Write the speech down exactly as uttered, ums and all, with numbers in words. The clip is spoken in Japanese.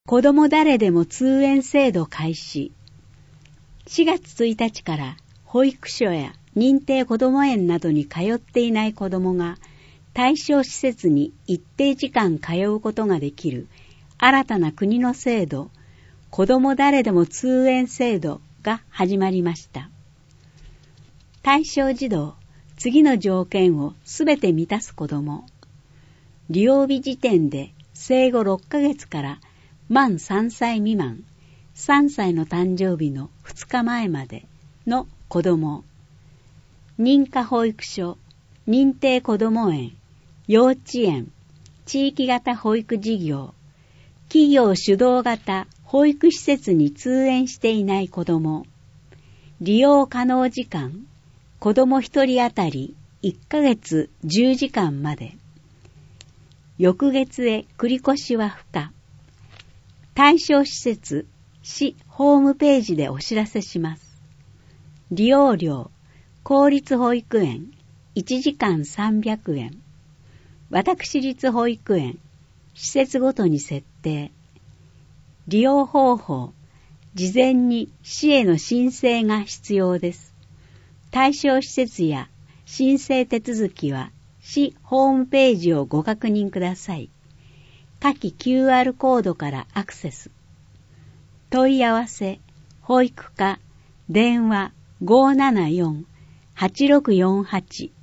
子ども誰でも通園制度開始。しがつついたちから保育所や認定こども園などに通っていない子どもが対象施設に一定時間通うことができる新たな国の制度、子ども誰でも通園制度が始まりました。対象児童、次の条件をすべて満たす子ども、利用日時点で生後ろっかげつから満さんさい未満、さんさいの誕生日のふつかまえまでの子ども、認可保育所、認定こども園、幼稚園、地域型保育事業、企業主導型保育施設に通園していない子ども、利用可能時間、子どもひとり当たりいっかげつじゅうじかんまで、翌月へ繰り越しは不可。対象施設、市ホームページでお知らせします。利用料、公立保育園いちじかんさんびゃくえん、私立保育園施設ごとに設定。利用方法、事前に市への申請が必要です。対象施設や申請手続きは市ホームページをご確認ください。下記 キューアール コードからアクセス。問い合わせ、保育課、電話 ごーななよん はちろくよんはち